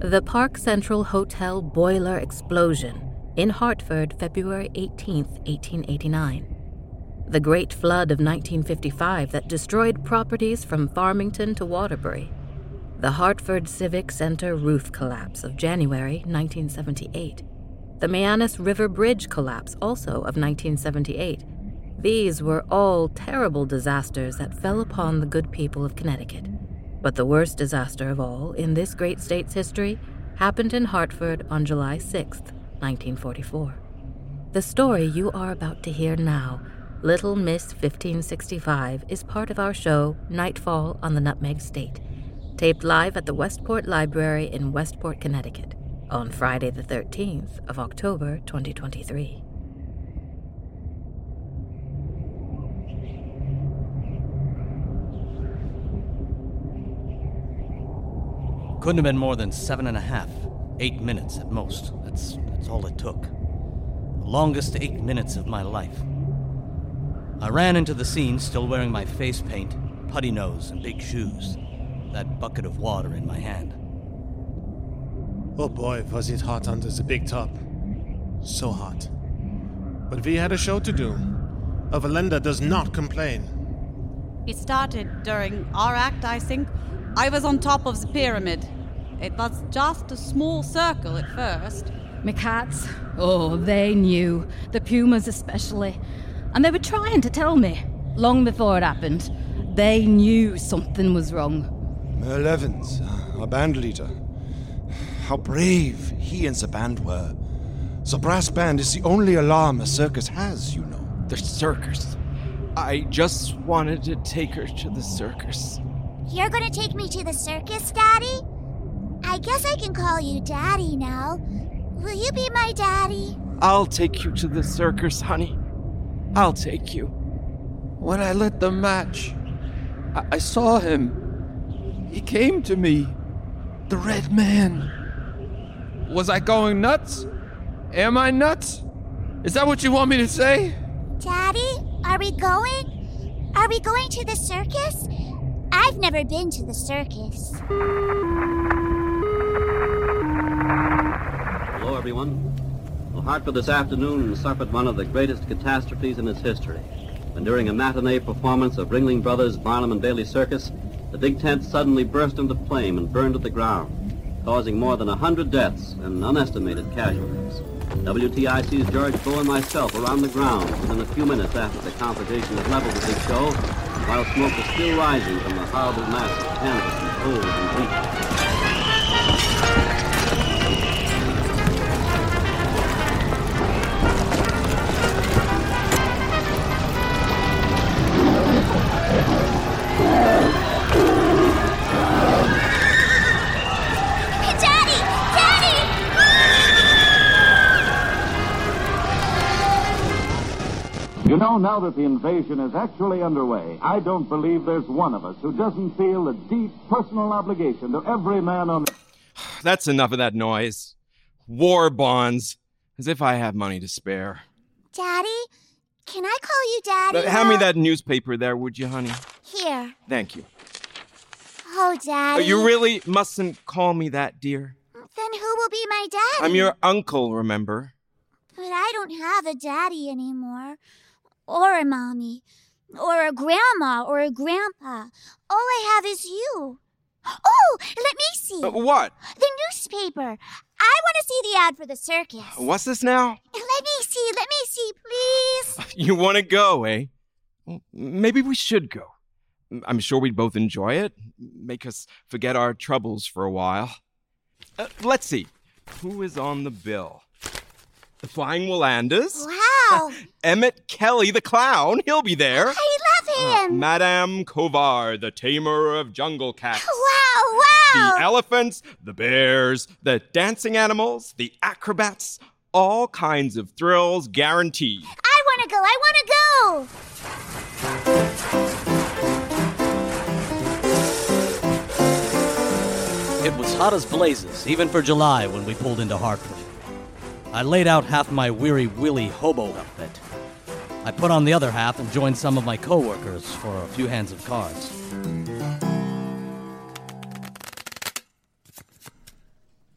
The Park Central Hotel boiler explosion in Hartford, February 18, 1889. The Great Flood of 1955 that destroyed properties from Farmington to Waterbury. The Hartford Civic Center roof collapse of January 1978. The Mianus River Bridge collapse also of 1978. These were all terrible disasters that fell upon the good people of Connecticut. But the worst disaster of all in this great state's history happened in Hartford on July 6, 1944. The story you are about to hear now, Little Miss 1565, is part of our show Nightfall on the Nutmeg State, taped live at the Westport Library in Westport, Connecticut, on Friday the 13th of October 2023. Couldn't have been more than 7.5, 8 minutes at most. That's all it took. The longest 8 minutes of my life. I ran into the scene still wearing my face paint, putty nose, and big shoes. That bucket of water in my hand. Oh boy, was it hot under the big top. So hot. But we had a show to do. Evelenda does not complain. It started during our act, I think. I was on top of the pyramid. It was just a small circle at first. My cats, oh, they knew. The pumas especially. And they were trying to tell me, long before it happened. They knew something was wrong. Merle Evans, our band leader. How brave he and the band were. The brass band is the only alarm a circus has, you know. The circus. I just wanted to take her to the circus. You're gonna take me to the circus, Daddy? I guess I can call you Daddy now. Will you be my daddy? I'll take you to the circus, honey. I'll take you. When I lit the match, I saw him. He came to me. The red man. Was I going nuts? Am I nuts? Is that what you want me to say? Daddy, are we going? Are we going to the circus? I've never been to the circus. Hello, everyone. Well, Hartford this afternoon suffered one of the greatest catastrophes in its history. When during a matinee performance of Ringling Brothers' Barnum and Bailey Circus, the big tent suddenly burst into flame and burned to the ground, causing more than 100 deaths and unestimated casualties. WTIC's George Bow and myself were on the ground within a few minutes after the congregation had leveled the big show, while smoke was still rising from the horrible mass of canvas and coals and bleach. You know, now that the invasion is actually underway, I don't believe there's one of us who doesn't feel a deep personal obligation to every man on... That's enough of that noise. War bonds. As if I have money to spare. Daddy? Can I call you Daddy? Hand me that newspaper there, would you, honey? Here. Thank you. Oh, Daddy. You really mustn't call me that, dear. Then who will be my daddy? I'm your uncle, remember? But I don't have a daddy anymore. Or a mommy. Or a grandma. Or a grandpa. All I have is you. Oh, let me see. What? The newspaper. I want to see the ad for the circus. What's this now? Let me see, please. You want to go, eh? Well, maybe we should go. I'm sure we'd both enjoy it. Make us forget our troubles for a while. Let's see. Who is on the bill? The Flying Willanders. Wow. Emmett Kelly, the clown. He'll be there. I love him. Madame Kovar, the tamer of jungle cats. Wow. The elephants, the bears, the dancing animals, the acrobats. All kinds of thrills guaranteed. I want to go. It was hot as blazes, even for July when we pulled into Hartford. I laid out half my Weary Willie hobo outfit. I put on the other half and joined some of my co-workers for a few hands of cards.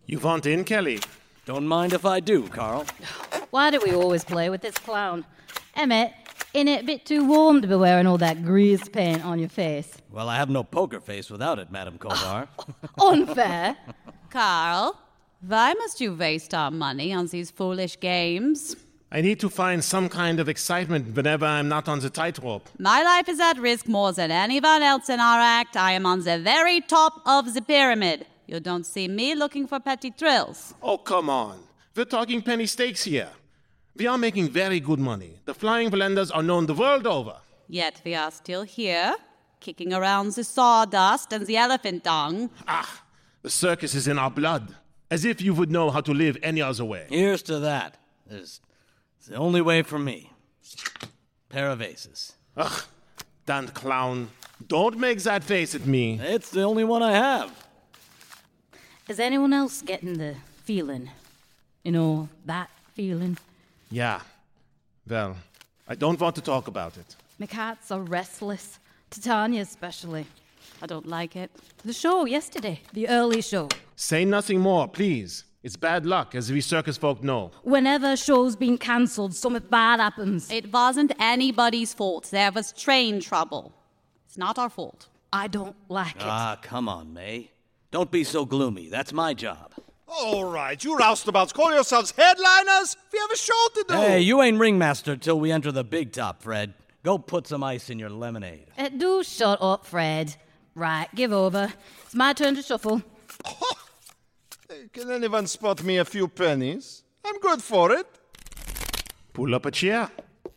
You want in, Kelly? Don't mind if I do, Carl. Why do we always play with this clown? Emmett, ain't it a bit too warm to be wearing all that grease paint on your face? Well, I have no poker face without it, Madame Kovar. Unfair. Carl, why must you waste our money on these foolish games? I need to find some kind of excitement whenever I'm not on the tightrope. My life is at risk more than anyone else in our act. I am on the very top of the pyramid. You don't see me looking for petty thrills. Oh, come on. We're talking penny stakes here. We are making very good money. The Flying Valenders are known the world over. Yet we are still here, kicking around the sawdust and the elephant dung. Ah, the circus is in our blood. As if you would know how to live any other way. Here's to that. It's the only way for me. Pair of aces. Ugh, damned clown. Don't make that face at me. It's the only one I have. Is anyone else getting the feeling? You know, that feeling? Yeah. Well, I don't want to talk about it. My cats are restless. Titania especially. I don't like it. The show yesterday. The early show. Say nothing more, please. It's bad luck, as we circus folk know. Whenever a show's been cancelled, something bad happens. It wasn't anybody's fault. There was train trouble. It's not our fault. I don't like it. Ah, come on, May. Don't be so gloomy. That's my job. All right, you roustabouts call yourselves headliners? We have a show to do. Hey, you ain't ringmaster till we enter the big top, Fred. Go put some ice in your lemonade. Do shut up, Fred. Right, give over. It's my turn to shuffle. Can anyone spot me a few pennies? I'm good for it. Pull up a chair.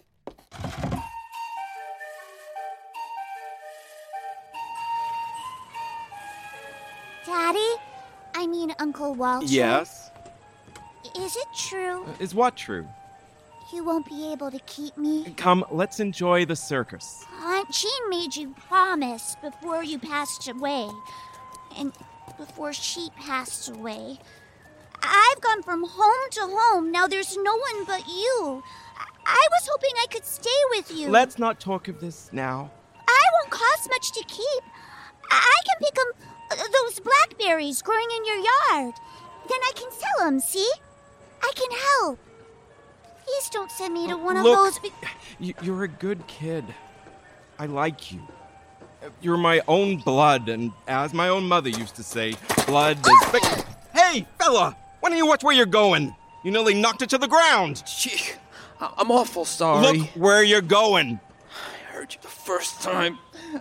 Daddy? I mean, Uncle Walter. Yes? Is it true Is what true? you won't be able to keep me? Come, let's enjoy the circus. Aunt Jean made you promise before you passed away. And before she passed away. I've gone from home to home. Now there's no one but you. I was hoping I could stay with you. Let's not talk of this now. I won't cost much to keep. I can pick 'em, those blackberries growing in your yard. Then I can sell them, see? I can help. Please don't send me to one Look, of those... You're a good kid. I like you. You're my own blood, and as my own mother used to say, blood is... Hey, fella! Why don't you watch where you're going? You nearly knocked it to the ground. Gee, I'm awful sorry. Look where you're going. I heard you the first time.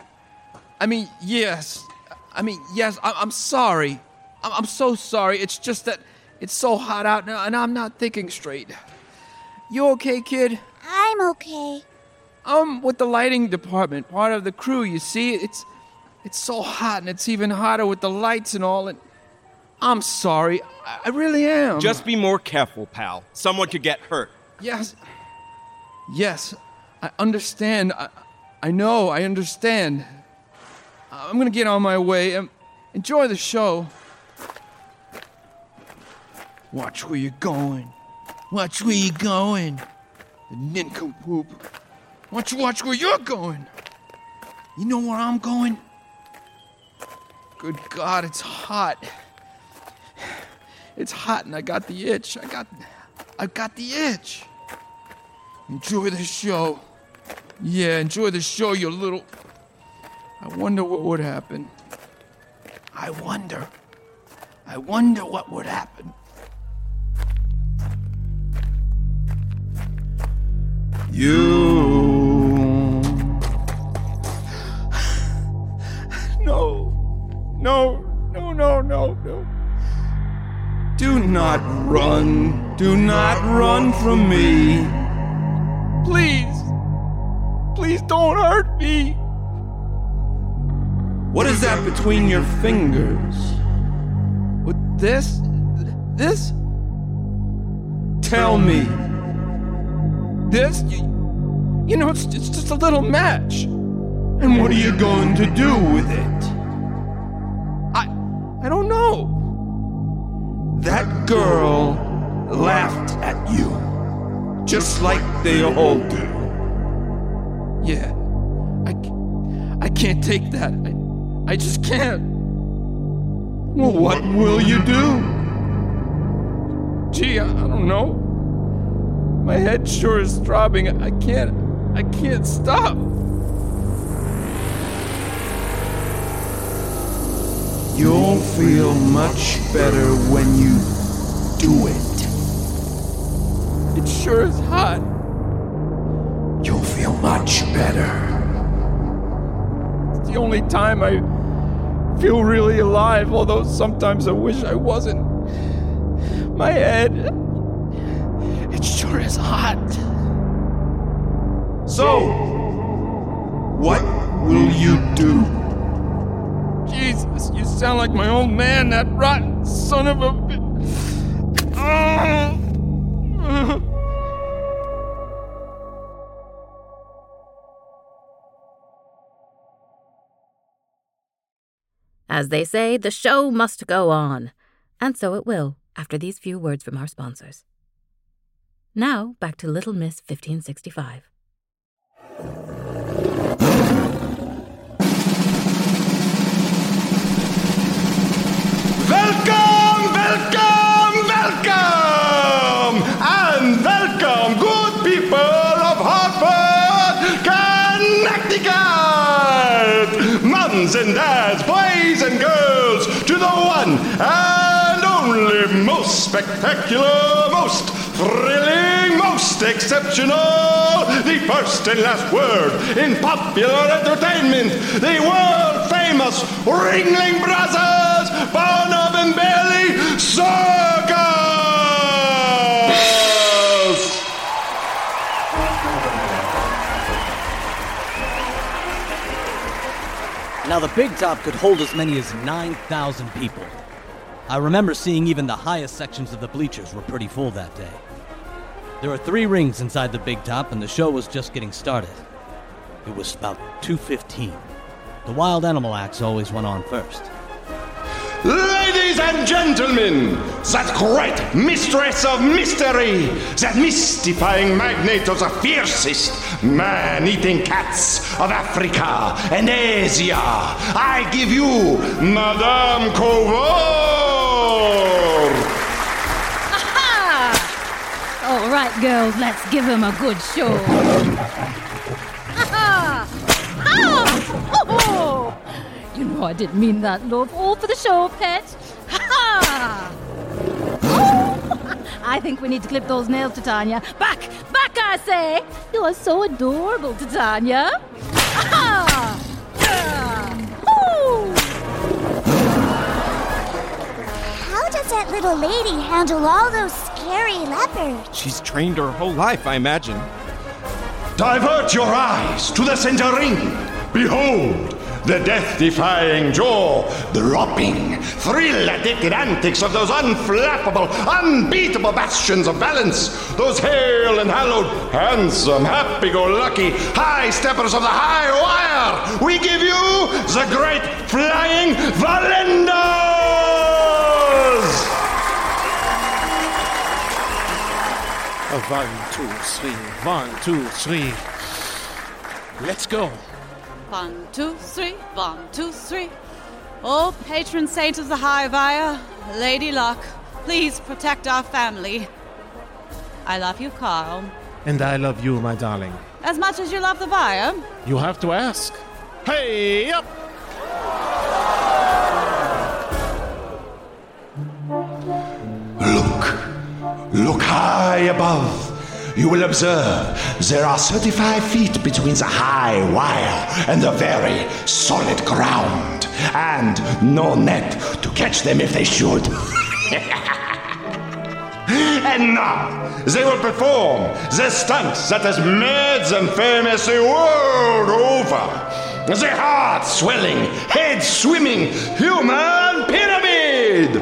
Yes, I'm sorry. I'm so sorry. It's just that it's so hot out now, and I'm not thinking straight. You okay, kid? I'm okay. I'm with the lighting department, part of the crew, you see. It's so hot, and it's even hotter with the lights and all, and I'm sorry. I really am. Just be more careful, pal. Someone could get hurt. Yes, I understand. I know, I understand. I'm gonna get on my way. Enjoy the show. Watch where you're going. Watch where you're going. The nincompoop. Watch where you're going. You know where I'm going? Good God, it's hot. It's hot and I got the itch. I got the itch. Enjoy the show. Yeah, enjoy the show, you little... I wonder what would happen. I wonder what would happen. You... No. Do not run. Do not run from me. Please don't hurt me. What is that between your fingers? What, this? This? Tell me. This? You know, it's just a little match. And what are you going to do with it? I don't know. That girl laughed at you. Just like they all do. Yeah. I can't take that. I just can't. Well, what will you do? Gee, I don't know. My head sure is throbbing. I can't stop. You'll feel much better when you do it. It sure is hot. You'll feel much better. It's the only time I feel really alive, although sometimes I wish I wasn't. My head, it sure is hot. So, what will you do? Jesus, you sound like my old man, that rotten son of a As they say, the show must go on. And so it will, after these few words from our sponsors. Now, back to Little Miss 1565. Welcome, welcome, welcome! And welcome, good people of Hartford, Connecticut! Moms and dads, boys and girls, to the one and only most spectacular, most thrilling, most exceptional, the first and last word in popular entertainment, the world-famous Ringling Brothers, Barnum and Bailey Circus! Now, the Big Top could hold as many as 9,000 people. I remember seeing even the highest sections of the bleachers were pretty full that day. There were 3 rings inside the Big Top, and the show was just getting started. It was about 2:15. The wild animal acts always went on first. Ladies and gentlemen, that great mistress of mystery, that mystifying magnate of the fiercest man-eating cats of Africa and Asia, I give you Madame Covor! Aha! All right, girls, let's give him a good show. Aha! Oh! You know I didn't mean that, love. All for the show, pet. Ha-ha! Oh! I think we need to clip those nails, Titania. Back! Back, I say! You are so adorable, Titania. Ha-ha! How does that little lady handle all those scary leopards? She's trained her whole life, I imagine. Divert your eyes to the center ring. Behold, the death-defying jaw-dropping, thrill-addicted antics of those unflappable, unbeatable bastions of balance, those hail and hallowed, handsome, happy-go-lucky, high-steppers of the high wire. We give you the great flying Valendas! 1, 2, 3, 1, 2, 3. Let's go. 1, 2, 3, 1, 2, 3. Oh, patron saint of the high wire, Lady Luck, please protect our family. I love you, Carl. And I love you, my darling. As much as you love the wire. You have to ask. Hey, up! Look high above. You will observe there are 35 feet between the high wire and the very solid ground, and no net to catch them if they should. And now they will perform the stunt that has made them famous the world over. The heart-swelling, head-swimming human pyramid!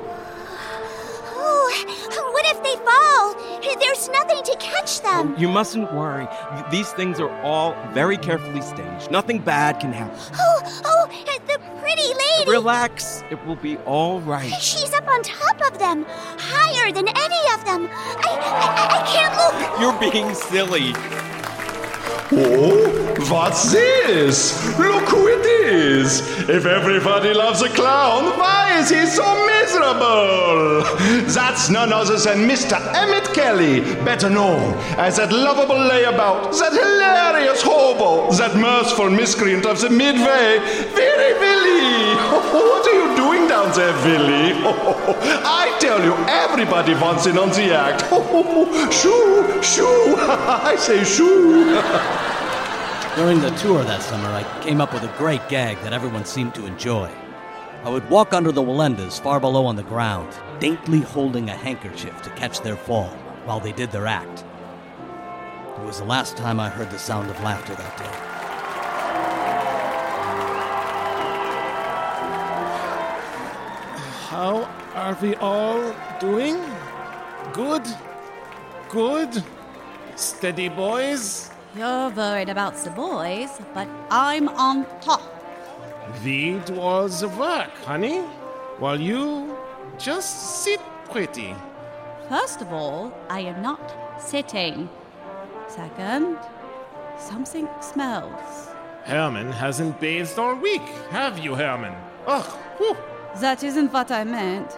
What if they fall? There's nothing to catch them. You mustn't worry. These things are all very carefully staged. Nothing bad can happen. Oh, the pretty lady. Relax. It will be all right. She's up on top of them, higher than any of them. I can't look. You're being silly. Oh, what's this? Look who it is! boys. If everybody loves a clown, why is he so miserable? That's none other than Mr. Emmett Kelly, better known as that lovable layabout, that hilarious hobo, that mirthful miscreant of the Midway, Willy Willy. What are you doing down there, Willy? I tell you, everybody wants in on the act. Shoo, shoo, I say shoo. During the tour that summer, I came up with a great gag that everyone seemed to enjoy. I would walk under the Wallendas far below on the ground, daintily holding a handkerchief to catch their fall while they did their act. It was the last time I heard the sound of laughter that day. How are we all doing? Good? Good? Steady, boys? You're worried about the boys, but I'm on top. We do all the work, honey, while you just sit pretty. First of all, I am not sitting. Second, something smells. Herman hasn't bathed all week, have you, Herman? Ugh, whew. That isn't what I meant.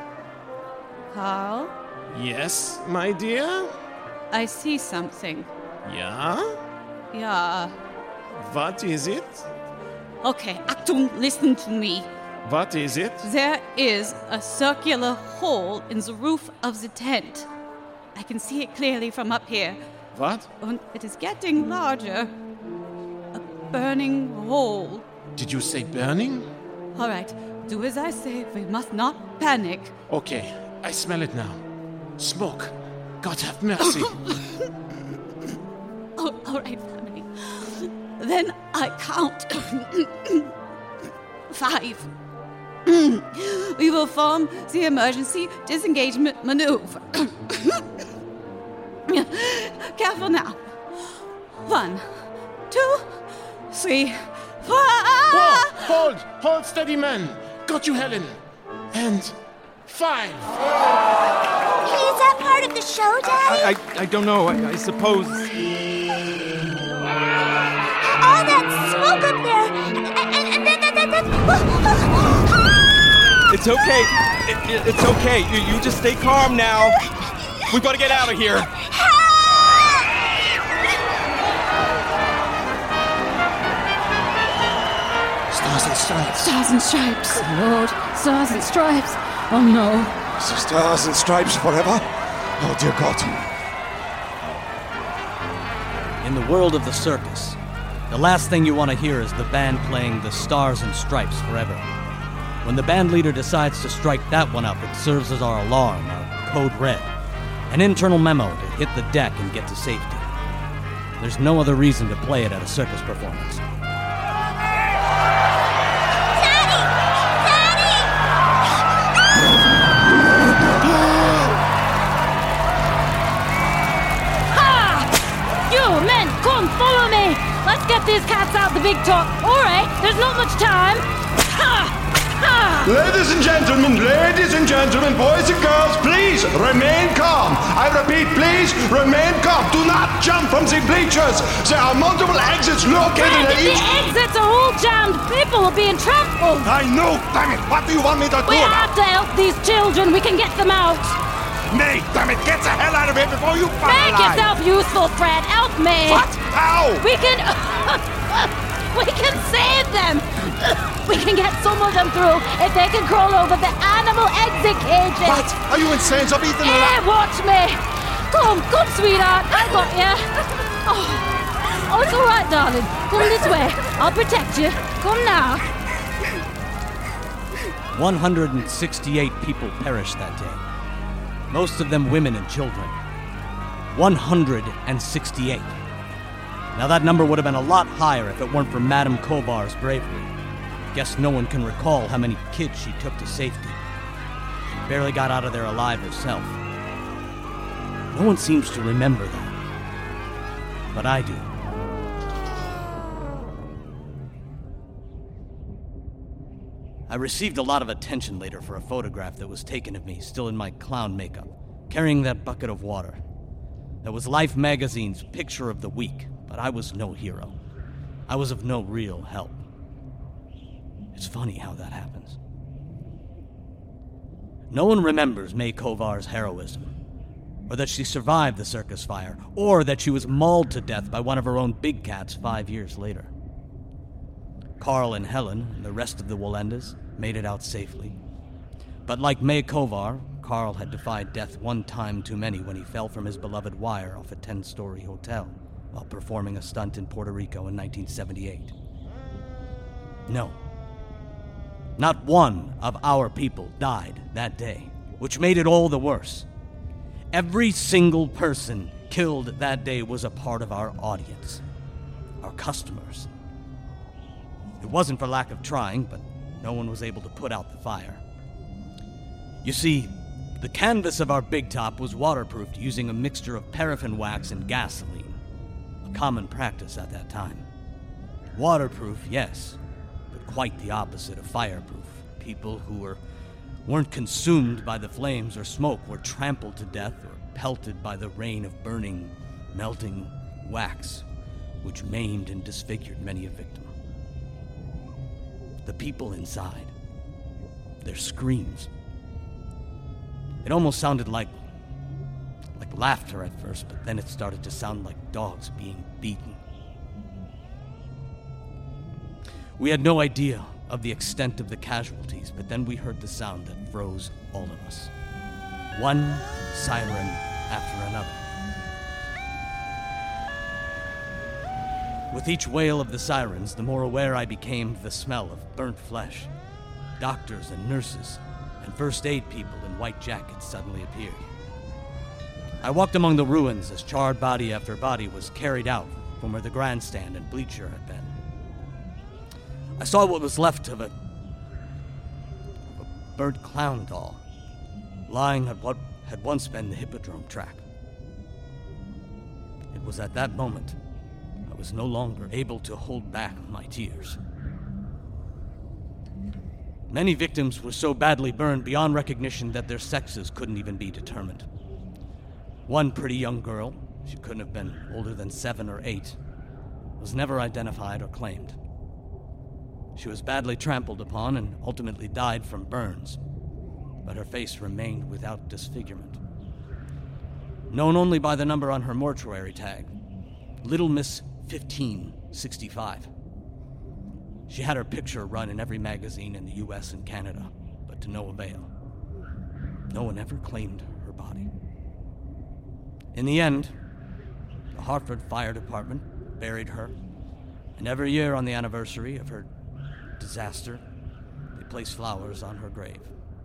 Carl? Yes, my dear? I see something. Yeah? Yeah. What is it? Okay, Achtung, listen to me. What is it? There is a circular hole in the roof of the tent. I can see it clearly from up here. What? And it is getting larger. A burning hole. Did you say burning? All right, do as I say. We must not panic. Okay, I smell it now. Smoke. God have mercy. Oh, all right, family. Then I count 5. We will form the emergency disengagement maneuver. Careful now. 1, 2, 3, 4. Whoa, hold steady, man. Got you, Helen. And 5. Is that part of the show, Daddy? I don't know. I suppose. All that smoke up there, and then that. It's okay. It's okay. You just stay calm now. We've got to get out of here. Stars and stripes. Stars and stripes. Lord, stars and stripes. Oh no. Stars and stripes forever? Oh, dear God. In the world of the circus, the last thing you want to hear is the band playing the Stars and Stripes Forever. When the band leader decides to strike that one up, it serves as our alarm, our code red, an internal memo to hit the deck and get to safety. There's no other reason to play it at a circus performance. Come, follow me! Let's get these cats out the big talk. All right, there's not much time. Ha! Ha! Ladies and gentlemen, boys and girls, please remain calm. I repeat, please remain calm. Do not jump from the bleachers. There are multiple exits located at each... The exits are all jammed. People are being trampled. I know, damn it. What do you want me to do? We have to help these children. We can get them out. Nate, damn it, get the hell out of here before you fall Make alive. yourself useful, Fred. Help me. What? How? We can save them. We can get some of them through if they can crawl over the animal exit cages. What? Are you insane? I've eaten a Here, watch me. Come, sweetheart. I got you. Oh, it's all right, darling. Come this way. I'll protect you. Come now. 168 people perished that day. Most of them women and children. 168. Now that number would have been a lot higher if it weren't for Madame Kovar's bravery. Guess no one can recall how many kids she took to safety. She barely got out of there alive herself. No one seems to remember that. But I do. I received a lot of attention later for a photograph that was taken of me, still in my clown makeup, carrying that bucket of water. That was Life magazine's picture of the week, but I was no hero. I was of no real help. It's funny how that happens. No one remembers May Kovar's heroism, or that she survived the circus fire, or that she was mauled to death by one of her own big cats 5 years later. Carl and Helen and the rest of the Wallendas made it out safely. But like May Kovar, Carl had defied death one time too many when he fell from his beloved wire off a 10-story hotel while performing a stunt in Puerto Rico in 1978. No. Not one of our people died that day, which made it all the worse. Every single person killed that day was a part of our audience, our customers. It wasn't for lack of trying, but no one was able to put out the fire. You see, the canvas of our big top was waterproofed using a mixture of paraffin wax and gasoline, a common practice at that time. Waterproof, yes, but quite the opposite of fireproof. People who weren't consumed by the flames or smoke were trampled to death or pelted by the rain of burning, melting wax, which maimed and disfigured many a victim. The people inside, their screams. It almost sounded like laughter at first, but then it started to sound like dogs being beaten. We had no idea of the extent of the casualties, but then we heard the sound that froze all of us. One siren after another. With each wail of the sirens, the more aware I became of the smell of burnt flesh. Doctors and nurses and first aid people in white jackets suddenly appeared. I walked among the ruins as charred body after body was carried out from where the grandstand and bleacher had been. I saw what was left of a burnt clown doll, lying at what had once been the hippodrome track. It was at that moment I was no longer able to hold back my tears. Many victims were so badly burned beyond recognition that their sexes couldn't even be determined. One pretty young girl, she couldn't have been older than 7 or 8, was never identified or claimed. She was badly trampled upon and ultimately died from burns, but her face remained without disfigurement. Known only by the number on her mortuary tag, Little Miss 1565. She had her picture run in every magazine in the U.S. and Canada, but to no avail. No one ever claimed her body. In the end, the Hartford Fire Department buried her, and every year on the anniversary of her disaster, they place flowers on her grave.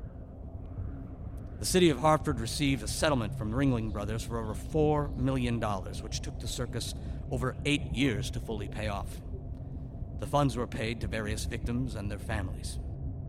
The city of Hartford received a settlement from Ringling Brothers for over $4 million, which took the circus over 8 years to fully pay off. The funds were paid to various victims and their families.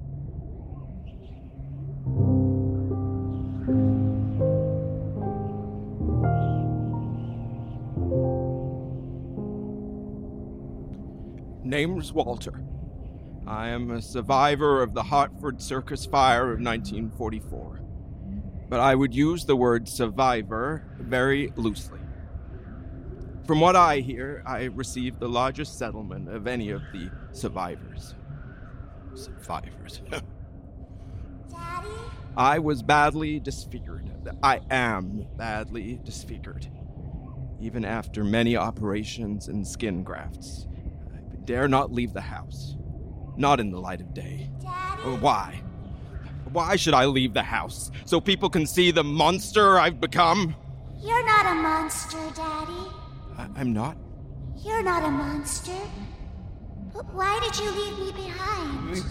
Name's Walter. I am a survivor of the Hartford Circus Fire of 1944. But I would use the word survivor very loosely. From what I hear, I received the largest settlement of any of the survivors. Survivors. Daddy? I was badly disfigured. I am badly disfigured. Even after many operations and skin grafts, I dare not leave the house. Not in the light of day. Daddy? Why? Why should I leave the house? So people can see the monster I've become? You're not a monster, Daddy. I'm not? You're not a monster. But why did you leave me behind?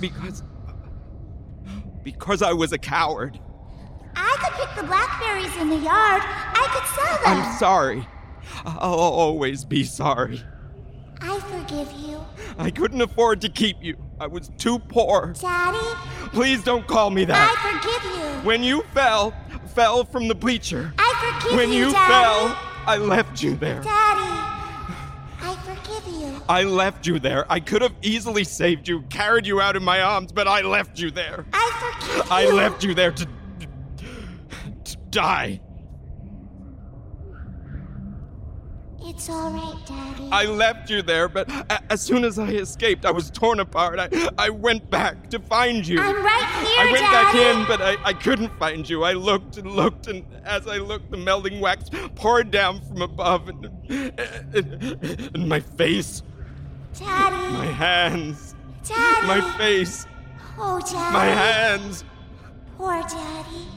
Because I was a coward. I could pick the blackberries in the yard. I could sell them. I'm sorry. I'll always be sorry. I forgive you. I couldn't afford to keep you. I was too poor. Daddy? Please don't call me that. I forgive you. When you fell from the bleacher. I forgive when you Daddy. fell, I left you there. Daddy, I forgive you. I left you there. I could have easily saved you, carried you out in my arms, but I left you there. I forgive you. I left you there to die. It's all right, Daddy. I left you there, but as soon as I escaped, I was torn apart. I went back to find you. I'm right here, I went Daddy. back in, but I couldn't find you. I looked and looked, and as I looked, the melting wax poured down from above, and my face. Daddy. My hands. Daddy. My face. Oh, Daddy. My hands. Poor Daddy.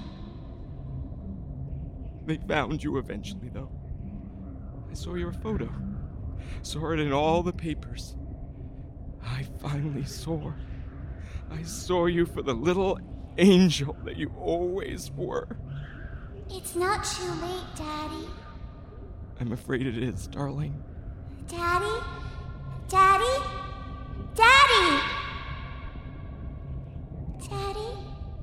They found you eventually, though. I saw your photo. Saw it in all the papers. I finally saw. I saw you for the little angel that you always were. It's not too late, Daddy. I'm afraid it is, darling. Daddy? Daddy? Daddy! Daddy?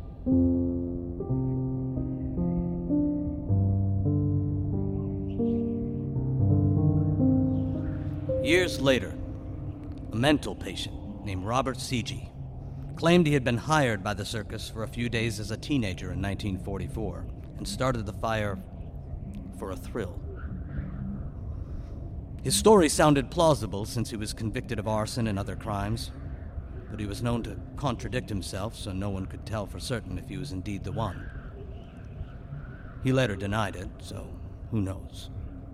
Years later, a mental patient named Robert Seegee claimed he had been hired by the circus for a few days as a teenager in 1944 and started the fire for a thrill. His story sounded plausible since he was convicted of arson and other crimes, but he was known to contradict himself, so no one could tell for certain if he was indeed the one. He later denied it, so who knows?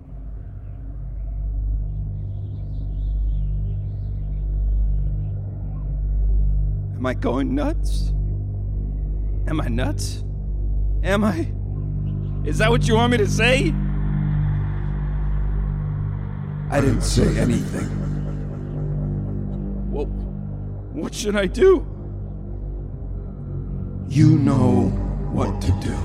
Am I going nuts? Am I nuts? Am I? Is that what you want me to say? I didn't say anything. Well, what should I do? You know what to do.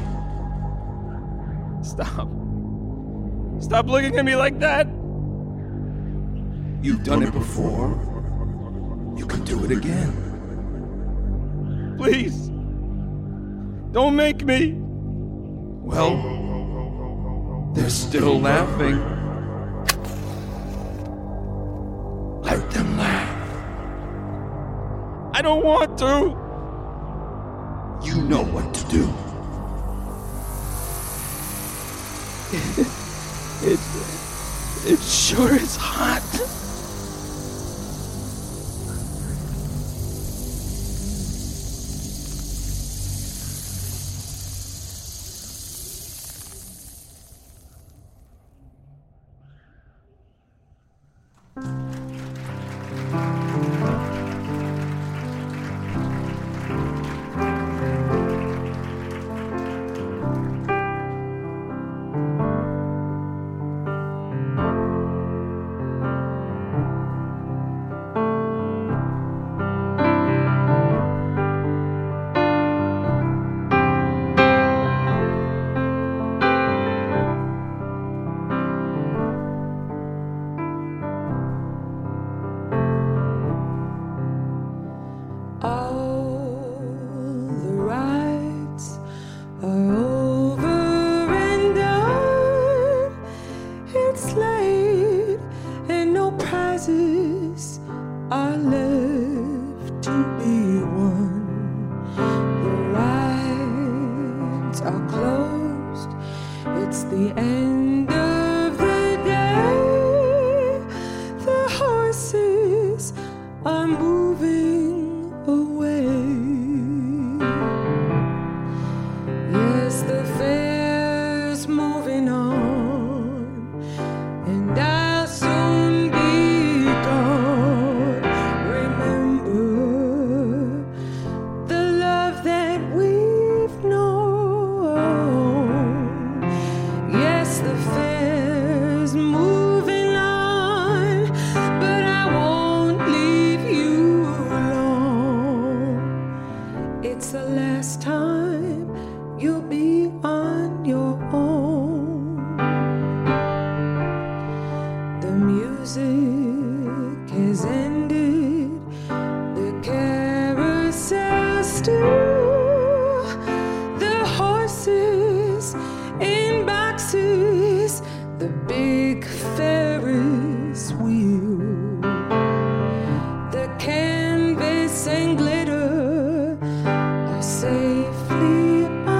Stop. Stop looking at me like that. You've done it before. You can do it again. Please. Don't make me. Well, they're still laughing. Let them laugh. I don't want to. You know what to do. It sure is hot.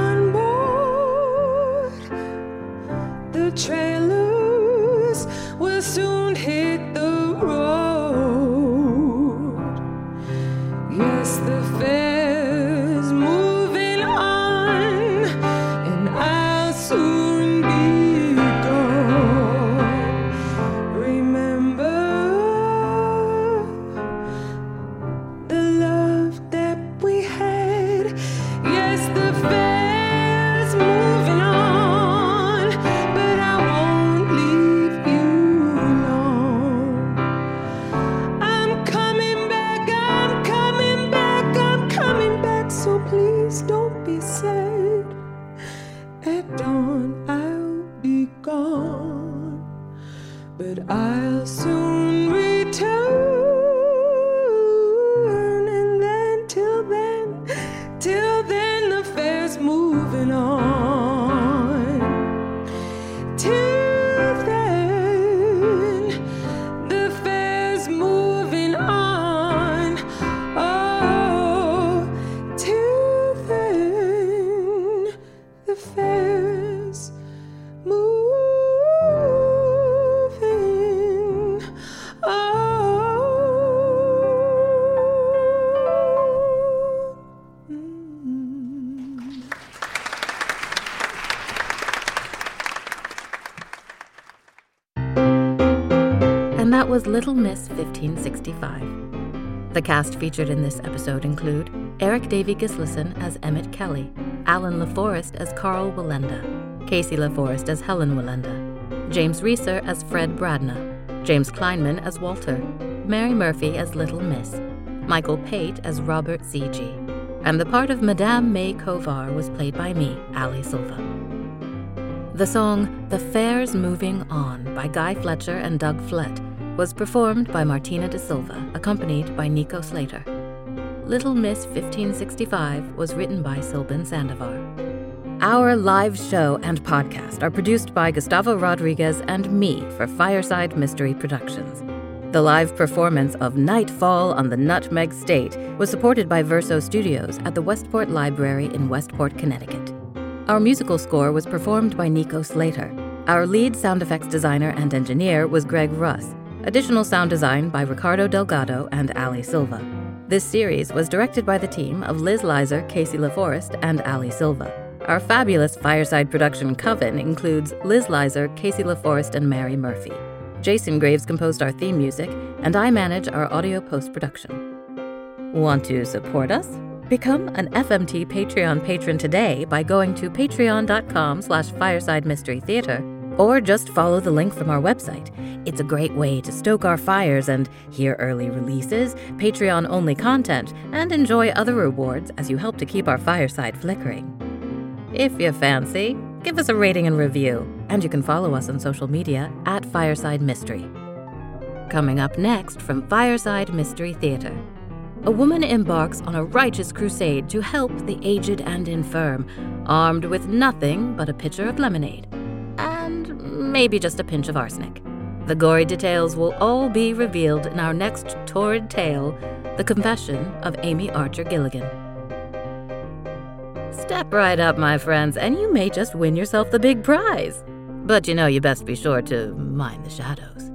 Trailers will the fair's moving on, and I'll soon be gone. Remember the love that we had. Yes, the fair's moving on, but I won't leave you alone. I'm coming back, I'm coming back, I'm coming back, so please don't be sad. At dawn I'll be gone, but I'll soon return, and then till then the fair's moving on. Till then the fair's moving on. Oh, till then the fair's moving on. And that was Little Miss 1565. The cast featured in this episode include Eric Davy Gislason as Emmett Kelly, Alan LaForest as Carl Wallenda, Casey LaForest as Helen Wallenda, James Reeser as Fred Bradna, James Kleinman as Walter, Mary Murphy as Little Miss, Michael Pate as Robert C.G., and the part of Madame May Kovar was played by me, Ali Silva. The song The Fair's Moving On by Guy Fletcher and Doug Flett was performed by Martina de Silva, accompanied by Nico Slater. Little Miss 1565 was written by Silban Sandovar. Our live show and podcast are produced by Gustavo Rodriguez and me for Fireside Mystery Productions. The live performance of Nightfall on the Nutmeg State was supported by Verso Studios at the Westport Library in Westport, Connecticut. Our musical score was performed by Nico Slater. Our lead sound effects designer and engineer was Greg Russ. Additional sound design by Ricardo Delgado and Ali Silva. This series was directed by the team of Liz Lizer, Casey LaForest, and Ali Silva. Our fabulous Fireside production coven includes Liz Lizer, Casey LaForest, and Mary Murphy. Jason Graves composed our theme music, and I manage our audio post-production. Want to support us? Become an FMT Patreon patron today by going to patreon.com/Fireside Mystery Theater, or just follow the link from our website. It's a great way to stoke our fires and hear early releases, Patreon-only content, and enjoy other rewards as you help to keep our fireside flickering. If you fancy, give us a rating and review, and you can follow us on social media at Fireside Mystery. Coming up next from Fireside Mystery Theater. A woman embarks on a righteous crusade to help the aged and infirm, armed with nothing but a pitcher of lemonade. And maybe just a pinch of arsenic. The gory details will all be revealed in our next torrid tale, The Confession of Amy Archer Gilligan. Step right up, my friends, and you may just win yourself the big prize. But you best be sure to mind the shadows.